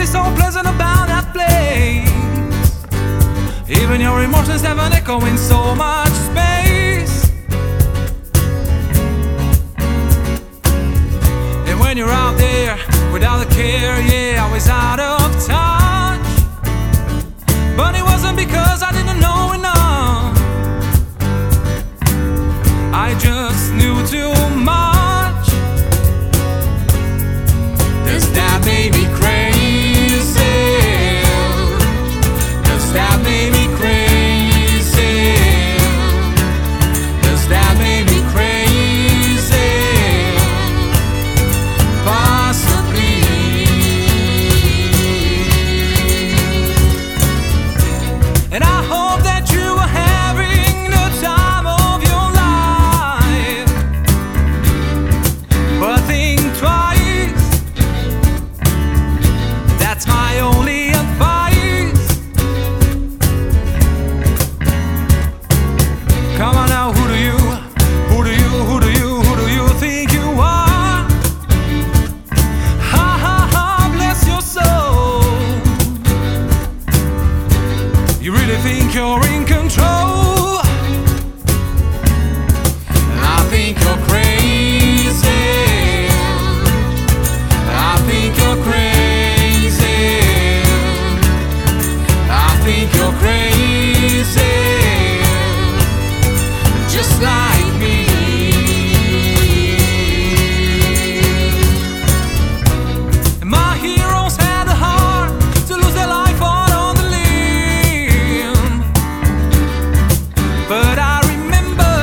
something so pleasant about that place. Even your emotions have an echo in so much space. And when you're out there without a care, yeah, I was out of touch. But it wasn't because I didn't know enough. I just knew too much. Does that make me crazy? Does that make me crazy? Does that make me crazy? Possibly. And I hope that you are having the time of your life. But think twice. That's my only advice. Come on now, who do you think you are? Ha ha ha, bless your soul. You really think you're in control? I think you're crazy. I think you're crazy. I think you're crazy. Just like me. My heroes had the heart to lose their life out on the limb. But I remember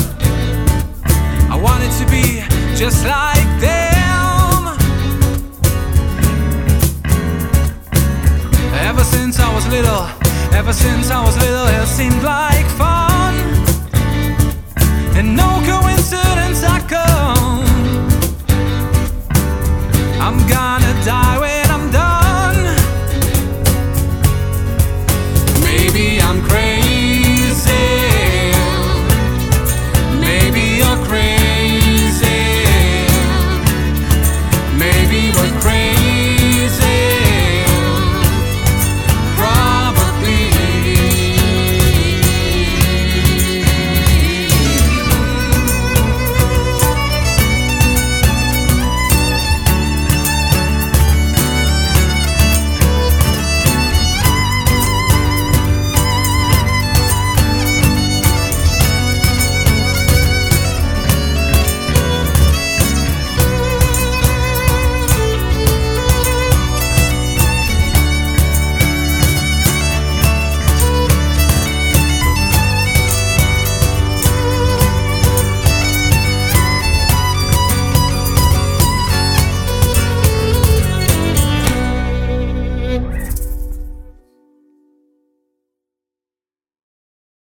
I wanted to be just like them. Ever since I was little, it seemed like fun. And no coincidence I come. I'm gonna